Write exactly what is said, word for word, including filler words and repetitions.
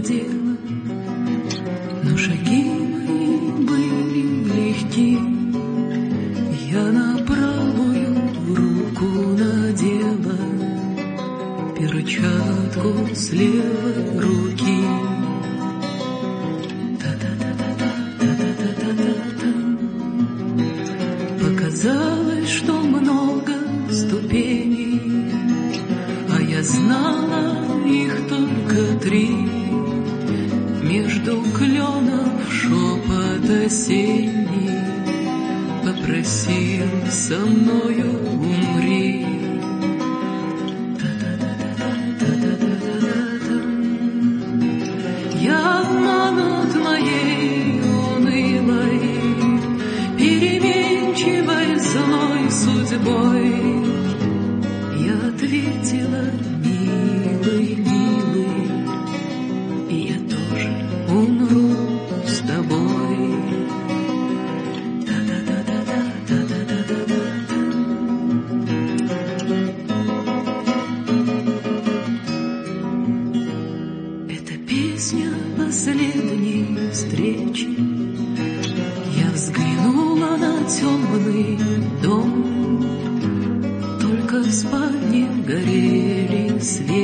дело, но шаги мои были легки. Я на правую руку надела перчатку с левой руки. Показалось, что много ступеней, а я знала их только три. Между кленов шепот осенний попросил со мною умри. Я обманут моей унылой, переменчивой злой судьбой. Я ответила: милый, милый, я тоже умру с тобой. Это песня последней встречи. Я взглянула на темный дом, только в спальне горели свечи.